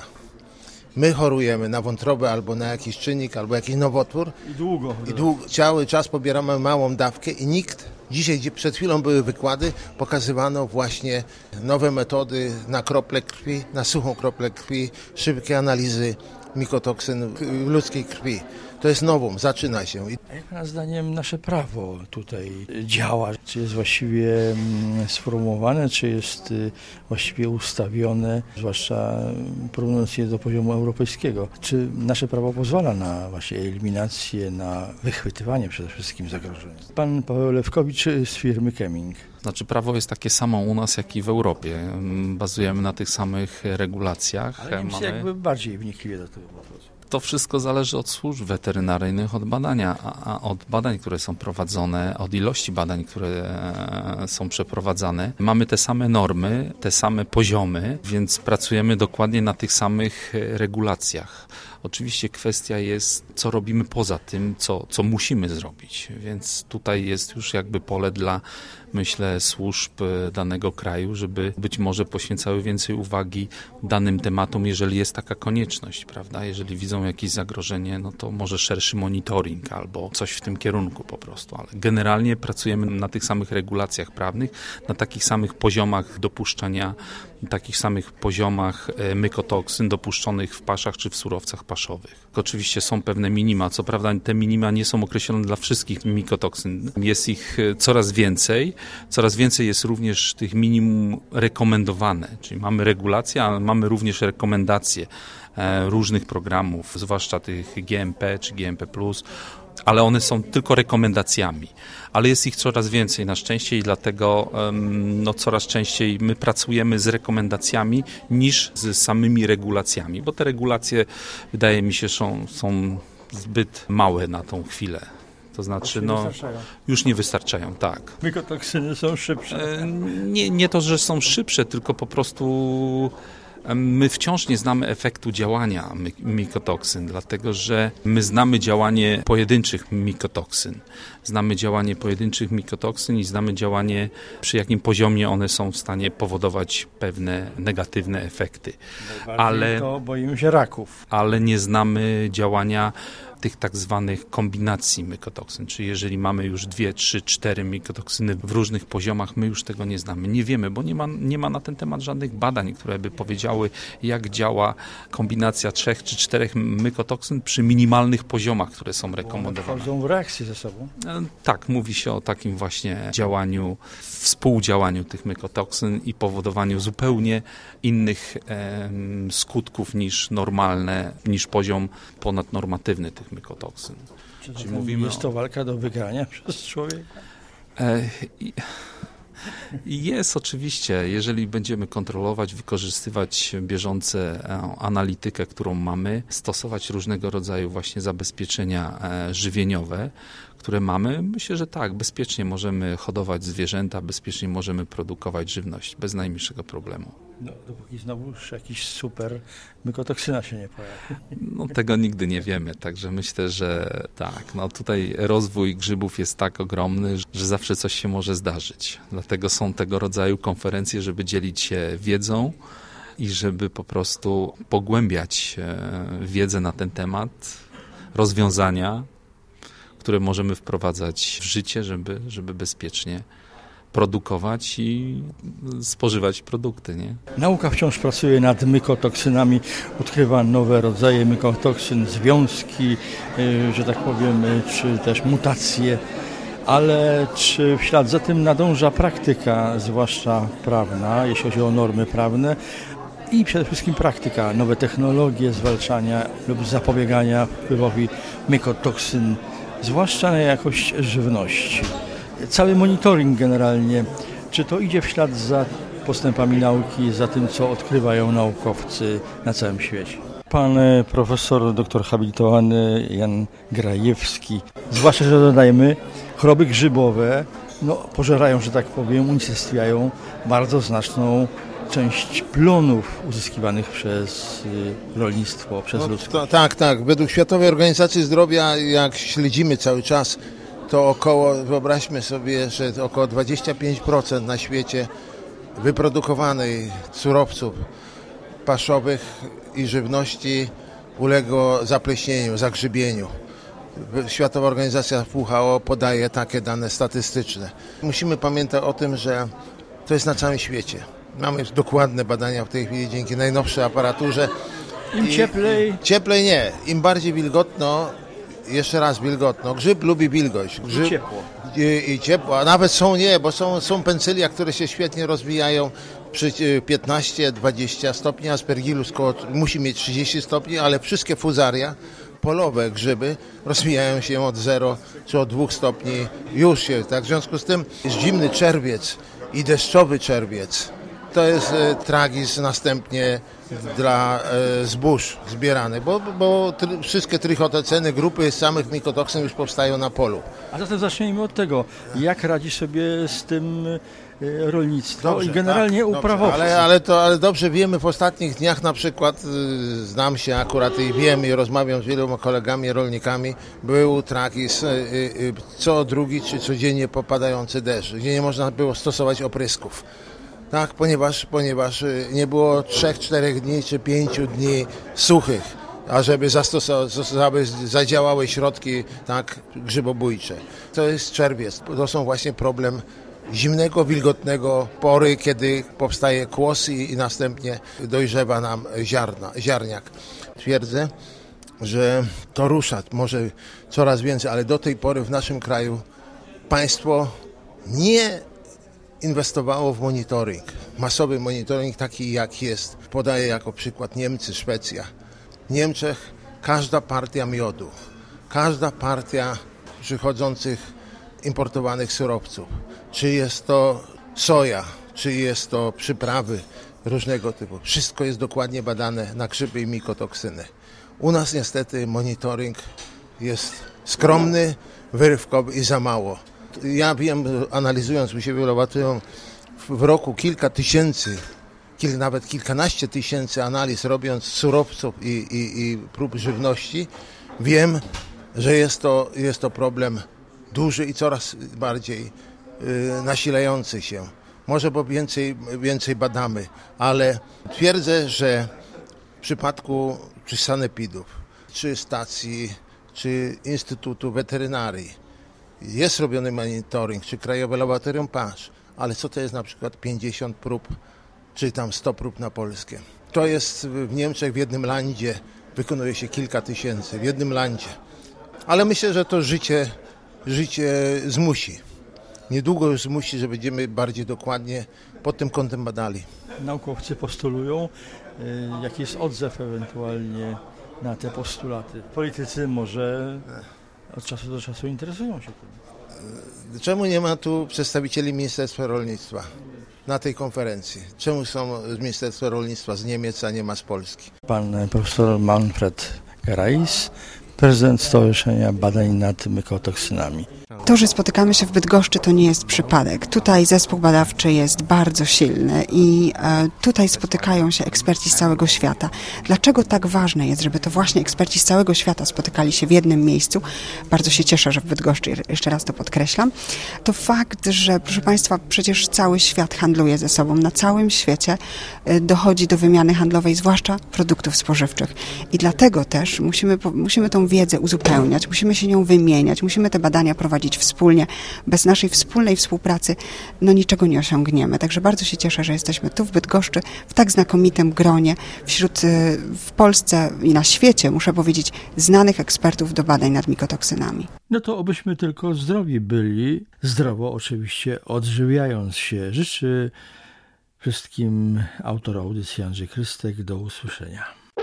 My chorujemy na wątrobę albo na jakiś czynnik, albo jakiś nowotwór. I cały czas pobieramy małą dawkę i nikt, dzisiaj przed chwilą były wykłady, pokazywano właśnie nowe metody na krople krwi, na suchą kroplę krwi, szybkie analizy mykotoksyn w ludzkiej krwi. To jest nowum, zaczyna się. A jak pana zdaniem nasze prawo tutaj działa? Czy jest właściwie sformułowane, czy jest właściwie ustawione, zwłaszcza porównując je do poziomu europejskiego? Czy nasze prawo pozwala na właśnie eliminację, na wychwytywanie przede wszystkim zagrożeń? Pan Paweł Lewkowicz z firmy Keming. Znaczy prawo jest takie samo u nas, jak i w Europie. Bazujemy na tych samych regulacjach. Ale Niemcy jakby bardziej wnikliwie do tego podchodzą. To wszystko zależy od służb weterynaryjnych, od badania, a od badań, które są prowadzone, od ilości badań, które są przeprowadzane. Mamy te same normy, te same poziomy, więc pracujemy dokładnie na tych samych regulacjach. Oczywiście kwestia jest, co robimy poza tym, co musimy zrobić, więc tutaj jest już jakby pole dla, myślę, służb danego kraju, żeby być może poświęcały więcej uwagi danym tematom, jeżeli jest taka konieczność, prawda? Jeżeli widzą jakieś zagrożenie, no to może szerszy monitoring albo coś w tym kierunku po prostu, ale generalnie pracujemy na tych samych regulacjach prawnych, na takich samych poziomach dopuszczania, takich samych poziomach mykotoksyn dopuszczonych w paszach czy w surowcach paszowych. Oczywiście są pewne minima, co prawda te minima nie są określone dla wszystkich mykotoksyn. Jest ich coraz więcej jest również tych minimum rekomendowane, czyli mamy regulacje, ale mamy również rekomendacje różnych programów, zwłaszcza tych GMP czy GMP+, ale one są tylko rekomendacjami. Ale jest ich coraz więcej na szczęście i dlatego coraz częściej my pracujemy z rekomendacjami niż z samymi regulacjami, bo te regulacje, wydaje mi się, są zbyt małe na tą chwilę. To znaczy, już nie wystarczają, tak. Mykotoksyny są szybsze. Nie to, że są szybsze, tylko po prostu my wciąż nie znamy efektu działania mykotoksyn, dlatego że my znamy działanie pojedynczych mykotoksyn. Znamy działanie pojedynczych mykotoksyn i znamy działanie, przy jakim poziomie one są w stanie powodować pewne negatywne efekty. Ale to boimy się raków. Ale nie znamy działania tych tak zwanych kombinacji mykotoksyn, czyli jeżeli mamy już 2, 3, 4 mykotoksyny w różnych poziomach, my już tego nie znamy. Nie wiemy, bo nie ma na ten temat żadnych badań, które by powiedziały, jak działa kombinacja 3 czy 4 mykotoksyn przy minimalnych poziomach, które są rekomendowane. Wchodzą w reakcję ze sobą? Tak, mówi się o takim właśnie działaniu, współdziałaniu tych mykotoksyn i powodowaniu zupełnie innych skutków niż normalne, niż poziom ponadnormatywny tych mykotoksyn. Czyli mówimy jest to walka do wygrania przez człowieka? Jest oczywiście, jeżeli będziemy kontrolować, wykorzystywać bieżące analitykę, którą mamy, stosować różnego rodzaju właśnie zabezpieczenia żywieniowe, które mamy, myślę, że tak, bezpiecznie możemy hodować zwierzęta, bezpiecznie możemy produkować żywność, bez najmniejszego problemu. No, dopóki znowu jakiś super mykotoksyna się nie pojawi. No, tego nigdy nie wiemy, także myślę, że tak. No, tutaj rozwój grzybów jest tak ogromny, że zawsze coś się może zdarzyć. Dlatego są tego rodzaju konferencje, żeby dzielić się wiedzą i żeby po prostu pogłębiać wiedzę na ten temat, rozwiązania, które możemy wprowadzać w życie, żeby bezpiecznie produkować i spożywać produkty, nie? Nauka wciąż pracuje nad mykotoksynami, odkrywa nowe rodzaje mykotoksyn, związki, że tak powiem, czy też mutacje, ale czy w ślad za tym nadąża praktyka, zwłaszcza prawna, jeśli chodzi o normy prawne, i przede wszystkim praktyka, nowe technologie zwalczania lub zapobiegania wpływowi mykotoksyn, zwłaszcza na jakość żywności. Cały monitoring generalnie, czy to idzie w ślad za postępami nauki, za tym, co odkrywają naukowcy na całym świecie? Pan profesor, doktor habilitowany Jan Grajewski, zwłaszcza, że dodajmy, choroby grzybowe pożerają, że tak powiem, unicestwiają bardzo znaczną część plonów uzyskiwanych przez rolnictwo, przez ludzkość. Tak. Według Światowej Organizacji Zdrowia, jak śledzimy cały czas, to wyobraźmy sobie, że około 25% na świecie wyprodukowanej surowców paszowych i żywności uległo zapleśnieniu, zagrzybieniu. Światowa Organizacja WHO podaje takie dane statystyczne. Musimy pamiętać o tym, że to jest na całym świecie. Mamy dokładne badania w tej chwili dzięki najnowszej aparaturze. Im cieplej? Cieplej nie. Im bardziej wilgotno, jeszcze raz wilgotno. Grzyb lubi wilgoć. I ciepło. I ciepło. A nawet bo są pencylia, które się świetnie rozwijają przy 15-20 stopni. Aspergillus musi mieć 30 stopni, ale wszystkie fuzaria, polowe grzyby rozwijają się od 0 czy od 2 stopni. Już się, tak? W związku z tym jest zimny czerwiec i deszczowy czerwiec. to jest tragizm następnie dla zbóż zbieranych, bo wszystkie trichotoceny, grupy samych mykotoksyn już powstają na polu. A zatem zacznijmy od tego, jak radzi sobie z tym rolnictwo Dobrze, i generalnie tak, uprawowcy. Ale dobrze wiemy, w ostatnich dniach na przykład, znam się akurat i wiem i rozmawiam z wieloma kolegami rolnikami, był tragizm co drugi czy codziennie popadający deszcz, gdzie nie można było stosować oprysków. Tak, ponieważ nie było 3-4 dni czy 5 dni suchych, ażeby zadziałały środki tak grzybobójcze. To jest czerwiec, to są właśnie problem zimnego, wilgotnego pory, kiedy powstaje kłos i następnie dojrzewa nam ziarniak. Twierdzę, że to rusza, może coraz więcej, ale do tej pory w naszym kraju państwo nie inwestowało w monitoring. Masowy monitoring taki jak jest. Podaję jako przykład Niemcy, Szwecja. W Niemczech każda partia miodu, każda partia przychodzących importowanych surowców, czy jest to soja, czy jest to przyprawy różnego typu. Wszystko jest dokładnie badane na grzyby i mikotoksyny. U nas niestety monitoring jest skromny, wyrywkowy i za mało. Ja wiem, analizując u siebie w laboratorium w roku kilka tysięcy, nawet kilkanaście tysięcy analiz, robiąc surowców i prób żywności, wiem, że jest to problem duży i coraz bardziej nasilający się. Może bo więcej badamy, ale twierdzę, że w przypadku czy sanepidów, czy stacji, czy Instytutu Weterynarii jest robiony monitoring, czy Krajowe Laboratorium Pasz, ale co to jest na przykład 50 prób, czy tam 100 prób na polskie. To jest w Niemczech, w jednym landzie wykonuje się kilka tysięcy, w jednym landzie. Ale myślę, że to życie zmusi. Niedługo już zmusi, że będziemy bardziej dokładnie pod tym kątem badali. Naukowcy postulują, jaki jest odzew ewentualnie na te postulaty. Politycy może od czasu do czasu interesują się tym. Czemu nie ma tu przedstawicieli Ministerstwa Rolnictwa na tej konferencji? Czemu są z Ministerstwa Rolnictwa z Niemiec, a nie ma z Polski? Pan profesor Manfred Gerais, prezydent Stowarzyszenia Badań nad Mykotoksynami. To, że spotykamy się w Bydgoszczy, to nie jest przypadek. Tutaj zespół badawczy jest bardzo silny i tutaj spotykają się eksperci z całego świata. Dlaczego tak ważne jest, żeby to właśnie eksperci z całego świata spotykali się w jednym miejscu? Bardzo się cieszę, że w Bydgoszczy, jeszcze raz to podkreślam. To fakt, że proszę Państwa, przecież cały świat handluje ze sobą. Na całym świecie dochodzi do wymiany handlowej, zwłaszcza produktów spożywczych. I dlatego też musimy tą wiedzę uzupełniać, musimy się nią wymieniać, musimy te badania prowadzić wspólnie. Bez naszej wspólnej współpracy niczego nie osiągniemy. Także bardzo się cieszę, że jesteśmy tu w Bydgoszczy, w tak znakomitym gronie, w Polsce i na świecie, muszę powiedzieć, znanych ekspertów do badań nad mykotoksynami. No to obyśmy tylko zdrowi byli, zdrowo oczywiście odżywiając się. Życzę wszystkim autor audycji Andrzej Krystek. Do usłyszenia.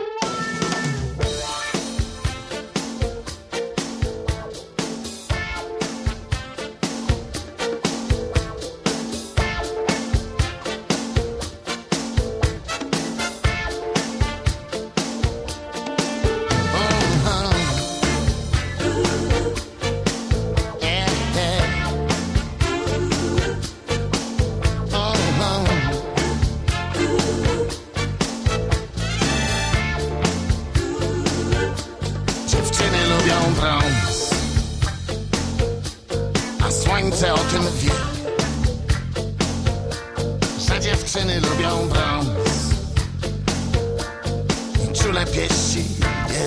Słońce o tym wie, że dziewczyny lubią brąz i czule pieści je.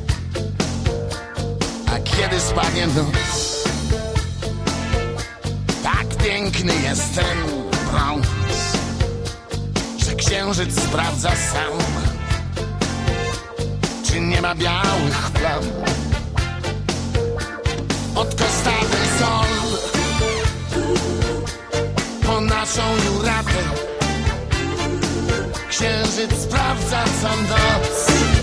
A kiedy spadnie noc, tak piękny jest ten brąz, że księżyc sprawdza sam, czy nie ma białych plam. Od Kostawy sol po naszą Juratę księżyc sprawdza co noc,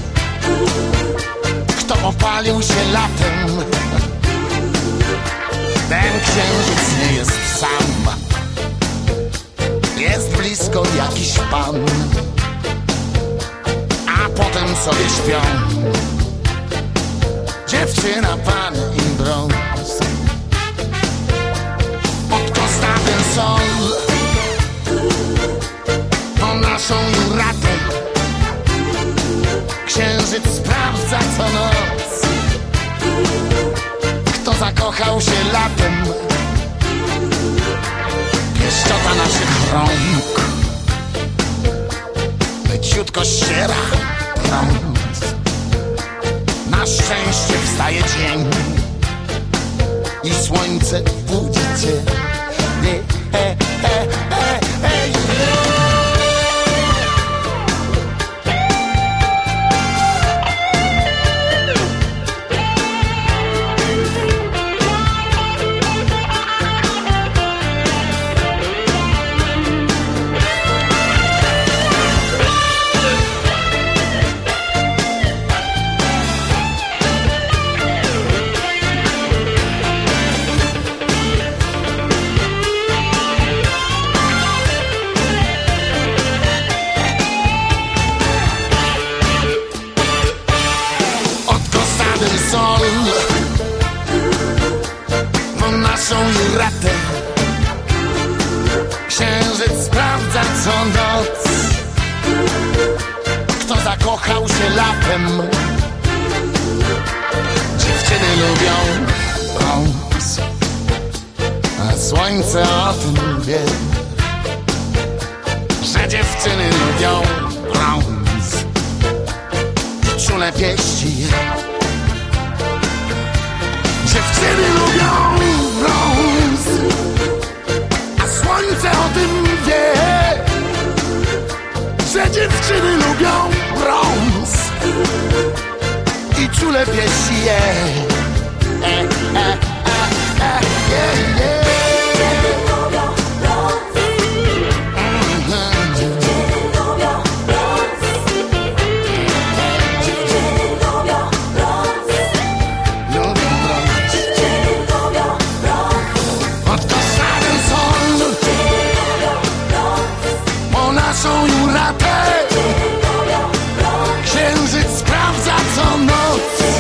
kto opalił się latem. Ten księżyc nie jest sam, jest blisko. blisko jakiś pan, a potem sobie śpią. Dziewczyna, pan im brąz. Od Costa del Sol po naszą Juratę księżyc sprawdza co noc, kto zakochał się latem. Pieszczota naszych rąk leciutko ściera prąd. Na szczęście wstaje dzień i słońce budzi cię. Juratę księżyc sprawdza co noc, kto zakochał się latem. Dziewczyny lubią brąz, a słońce o tym wie, że dziewczyny lubią brąz i czule pieści. Dziewczyny lubią brąz, a słońce o tym wie, że dziewczyny lubią brąz i czule pieści je. Księżyc sprawdza co noc,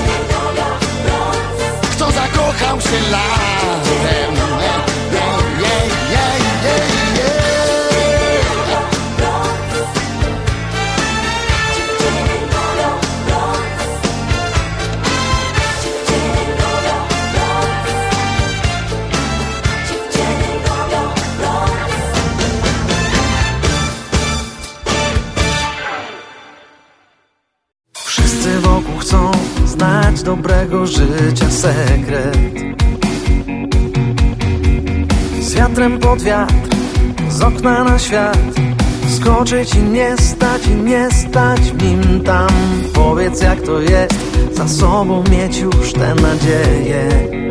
kto zakochał się latem. Chcą znać dobrego życia sekret. Z wiatrem pod wiatr, z okna na świat, skoczyć i nie stać w nim tam. Powiedz jak to jest, za sobą mieć już tę nadzieję.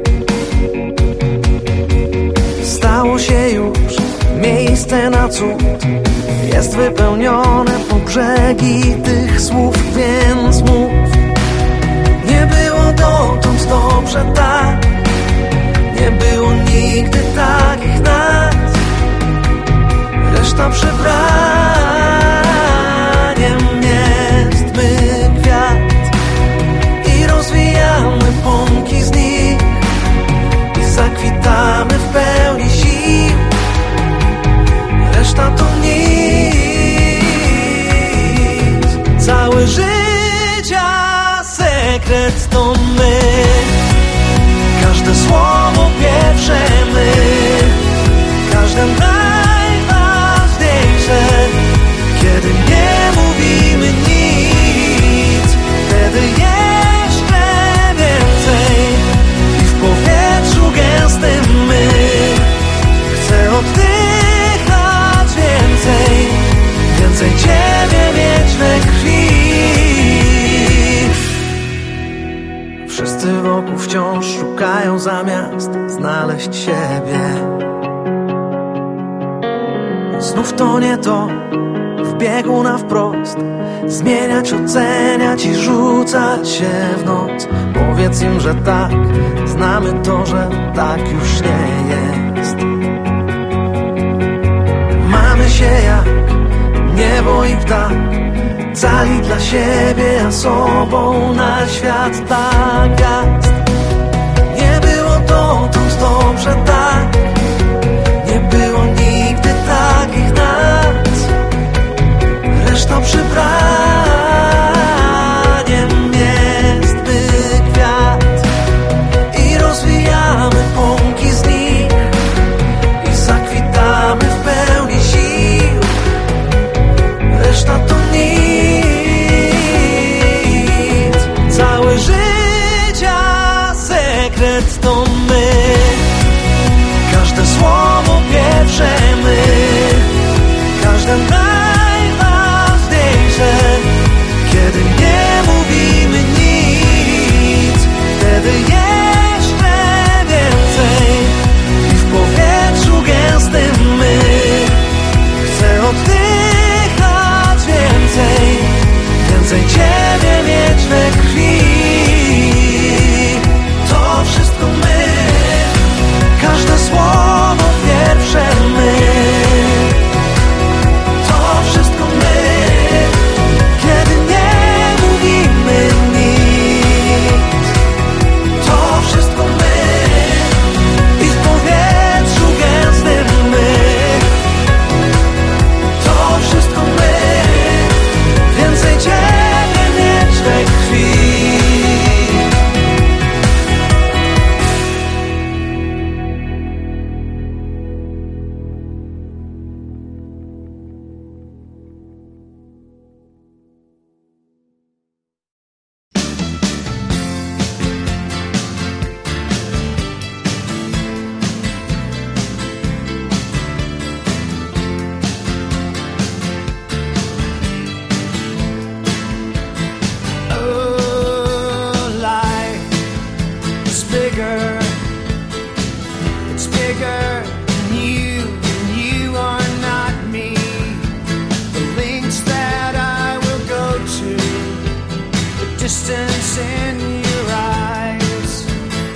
Stało się już miejsce na cud, jest wypełnione po brzegi tych słów, więc mów. Nie było dotąd dobrze tak, nie było nigdy takich nas. Reszta przebraniem jest my kwiat i rozwijamy pąki z nich i zakwitamy w pełni sił. Reszta to nic, całe życia sekret to my. Każde słowo pierwsze my, każde najważniejsze. Kiedy nie mówimy nic, wtedy jeszcze więcej. I w powietrzu gęstym my, chcę oddychać więcej, więcej Ciebie mieć we krwi. Wszyscy wokół wciąż szukają zamiast znaleźć siebie. Znów to nie to, w biegu na wprost, zmieniać, oceniać i rzucać się w noc. Powiedz im, że tak, znamy to, że tak już nie jest. Mamy się jak niebo i ptak, cali dla siebie, a sobą na świat tak gwiazd. Nie było dotąd dobrze tak, nie było nigdy takich nas. Reszta przybraniem jest my kwiat i rozwijamy pąki z nich i zakwitamy w pełni sił. Reszta to nic. Całe życia sekret to my. Każde słowo pierwsze my. Każde najważniejsze. Kiedy nie mówimy nic, wtedy jeszcze więcej. I w powietrzu gęstym my. Chcę oddychać więcej, więcej Ciebie mieć we krwi. To wszystko my, każde słowo pierwsze my. To wszystko my, kiedy nie mówimy nic. To wszystko my i w powietrzu gęstym my. To wszystko my, więcej Ciebie mieć we krwi. Oh, life is bigger. It's bigger than you are not me. The links that I will go to, the distance in your eyes.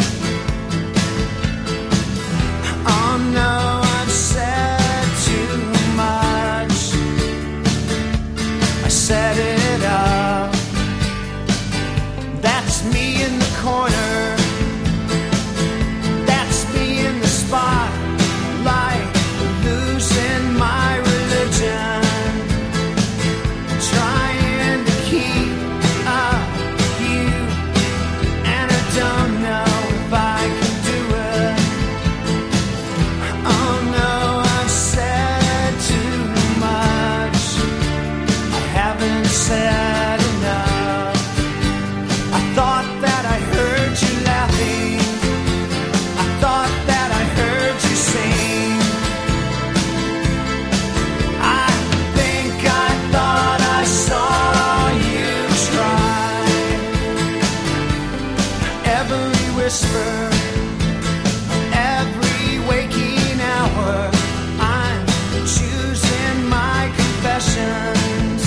Oh no, I've said too much. I set it up. That's me in the corner. That's me in the spotlight, losing my religion, trying to keep up with you, and I don't know if I can do it. Oh no, I've said too much. I haven't said enough. I thought that I heard you laughing. I thought that I heard you sing. I think I thought I saw you try. Every whisper, every waking hour, I'm choosing my confessions,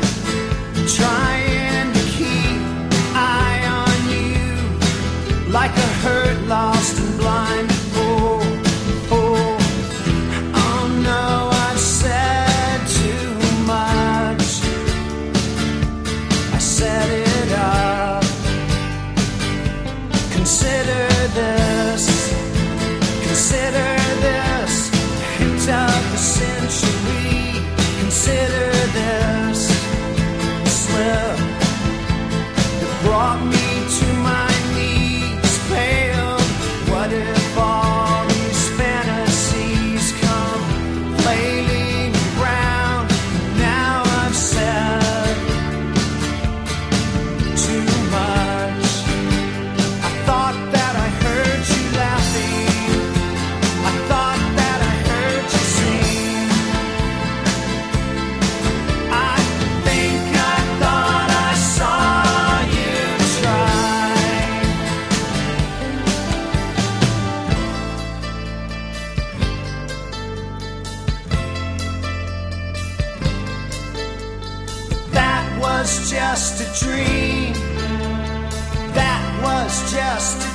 trying to keep eye on you, like a hurt, lost and blind fool. Oh no, I've said too much. I set it up. Consider this, hint of the century. Consider this slip that brought me to my knees, pale. What if all these fantasies come flailing around? Now I've said too much. I thought that I heard you laughing. I thought that I heard you sing. I think I thought I saw you try. That was just a dream. That was just a